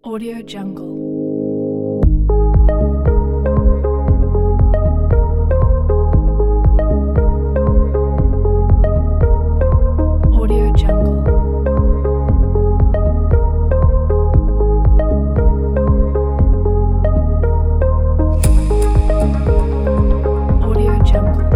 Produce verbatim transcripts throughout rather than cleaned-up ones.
Audio Jungle. Audio Jungle. Audio Jungle.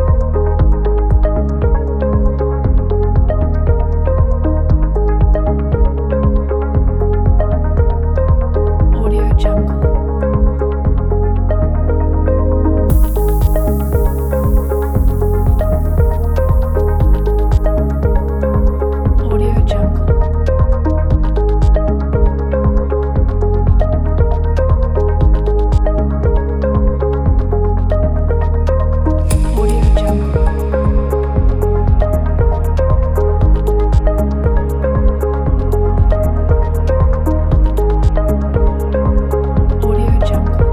Audio Jungle. Audio Jungle. Audio Jungle. Audio Jungle.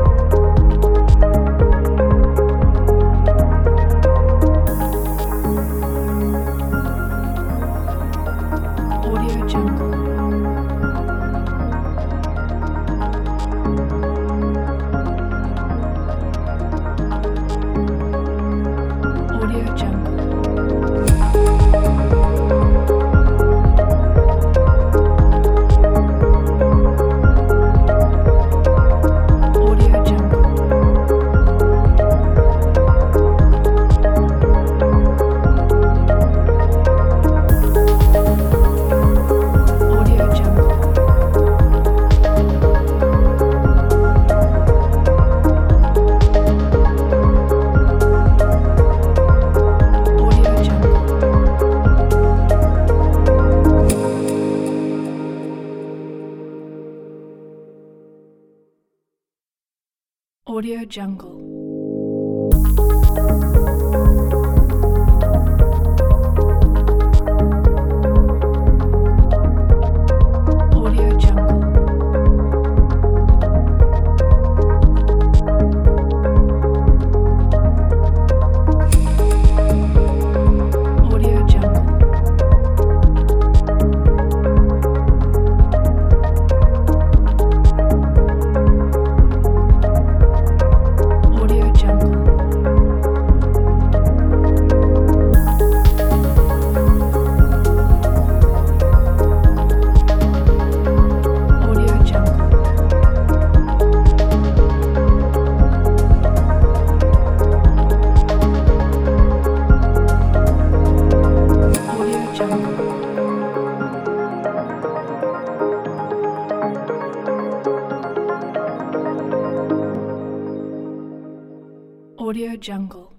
Audio Jungle. Audio Jungle. Audio Jungle. Audio Jungle. Audio Jungle. Audio Jungle. Audio Jungle. Audio Jungle. Audio Jungle. Audio Jungle. Audio Jungle. Audio Jungle.